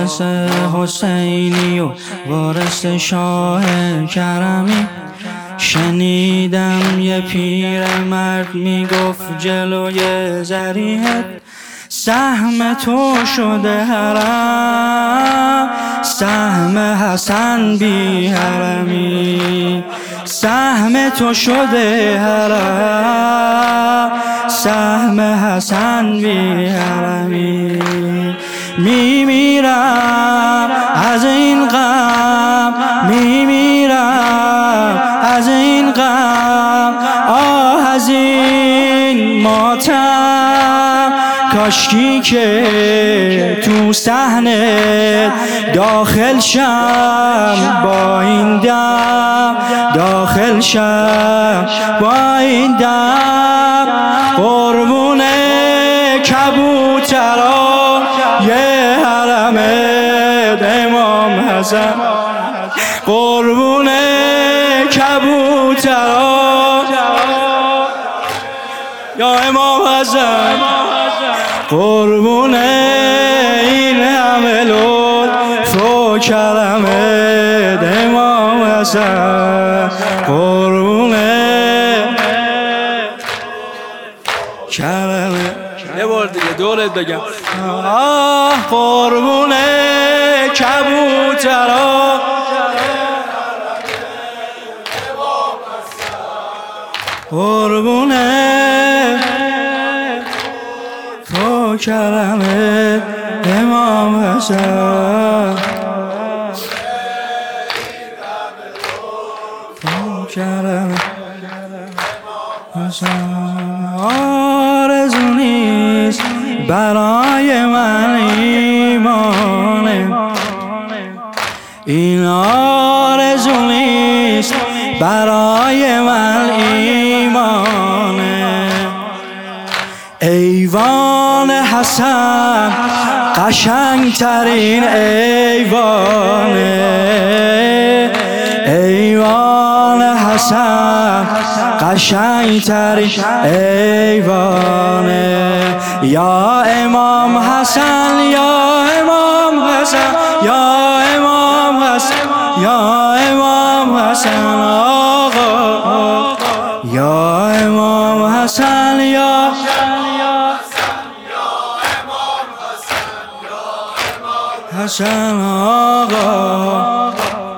وارث حسینی و وارث شاه کرمی. شنیدم یه پیرمرد میگفت جلوی ذریحت سهم تو شده حرم، سهم حسن بی حرمی. سهم تو شده حرم، سهم حسن بی حرمی. میمیرم از این غم، میمیرم از این غم، آه از این ماتم. کاشکی که تو صحنه داخل شم با این دم، داخل شم با این دم. قربون کبوترا یه حرمت امام حسن، قربون کبوترا یا امام حسن، قربون این همه لطف و کرمت امام حسن، قربون کرمت. یه بار دیگه دورت بگم. قربون کبوترا قربون تو کرمت امام حسن، تو کرمت حسن. آرزو نیست برای من ایمانه، این آرزو نیست برای من ایمانه. ایوان حسن قشنگترین ایوانه، ایوان حسن قشنگترین ایوانه. یا امام حسن، یا امام حسن، یا امام حسن، یا امام حسن آقا، یا امام حسن، یا حسن آقا،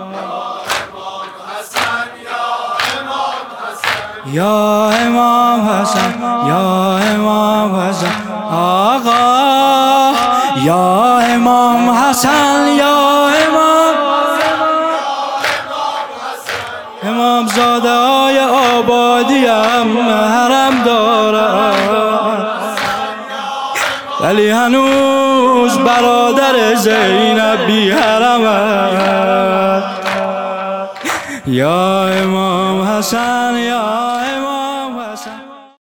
یا امام حسن، یا امام حسن آقا، یا امام حسن، یا امام زاده های آبادی هم حرم دارن، ولی هنوز برادر زینب بی حرم است. یا امام حسن، یا